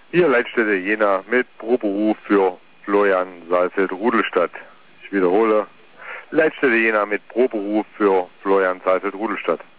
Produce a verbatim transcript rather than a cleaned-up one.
Hier Leitstelle Jena mit Proberuf für Florian Saalfeld-Rudelstadt. Ich wiederhole, Leitstelle Jena mit Proberuf für Florian Saalfeld-Rudelstadt.